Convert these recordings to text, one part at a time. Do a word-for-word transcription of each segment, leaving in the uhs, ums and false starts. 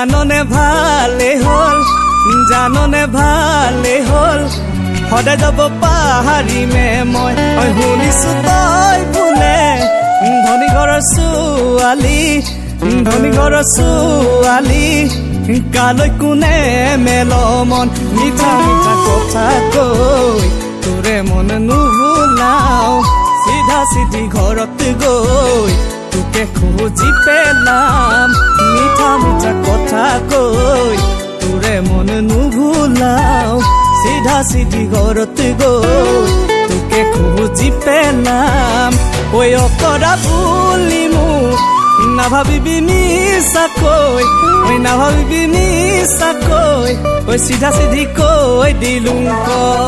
জাননে ভালে হল জাননে ভালে হল সদায় যাব পাহাৰিমে মই ঐ শুনিছো তই বোলে ধনী ঘৰৰ ছোৱালী ধনী ঘৰৰ ছোৱালী কালৈ কোনে মেল মন মিঠা মিঠা কথা কৈ তোৰে মন নুভুলাও চিধা চিধি ঘৰত গৈ তোকে খুজি পেলাম মিঠা মিঠা কথা কৈ তোৰে মন নুভুলাও চিধা চিধি ঘৰত গৈ তোকে খুজি পেলাম ঐ অকৰা বুলি মোক নাভাবিবি মিছাকৈ ঐ নাভাবিবি মিছাকৈ ঐ চিধা চিধি কৈ দিলো ক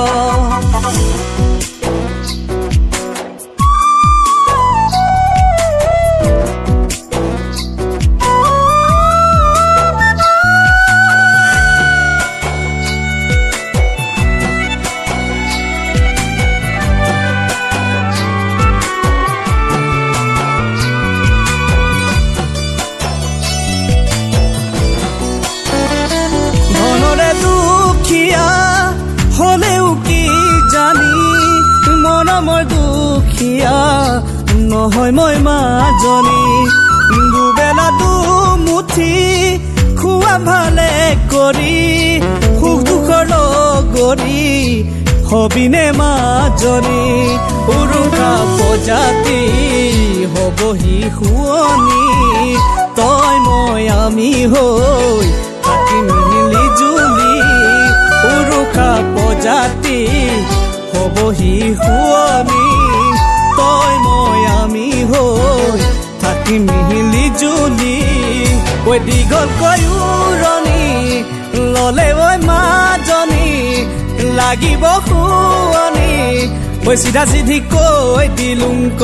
হলেও কি জানি মৰমৰ দুখীয়া নহয় মই মাজনী দুবেলা দুমুঠি খোৱা ভালে কৰি সুখ দুখৰ লগৰী হবিনে মাজনী উৰুকা প্ৰজাতি হবহি শুৱনি তই মই আমি হৈ থাকিম মিলি জুলি উৰুকা প্ৰজাতি হবহি শুৱনি তই মই আমি হৈ থাকিম মিলি জুলি ঐ দীঘলকৈ উৰণি ললে ঐ মাজনী লাগিব শুৱনি ঐ চিধা চিধি কৈ দিলো ক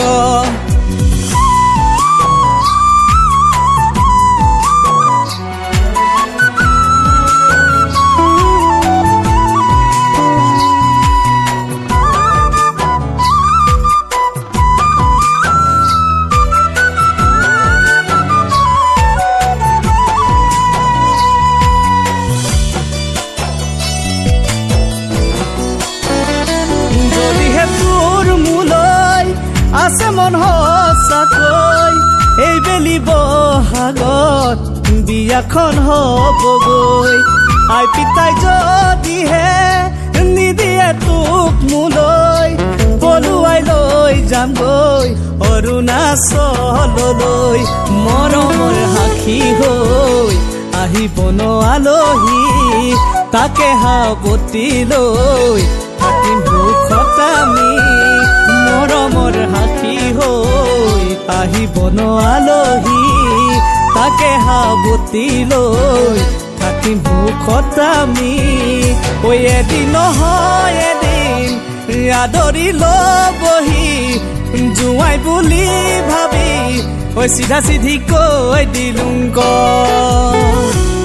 আছে মন সঁচাকৈ এই বেলি বহাগত বিয়াখন হবগৈ আই পিতাই যদিহে নিদিয়ে তোক মোলৈ পলুৱাই লৈ যামগৈ অৰুণাচললৈ মৰমৰ সাক্ষী হৈ আহিব ন আলহী তাকে সাৱটি লৈ থাকিম সুখত আমি মৰমৰ সাক্ষী হৈ আহিব ন আলহী তাকে সাৱটি লৈ থাকিম সুখত আমি ঐ এদিন নহয় এদিন আদৰি ল'বহি জোঁৱাই বুলি ভাবি ঐ চিধা চিধি কৈ দিলো ক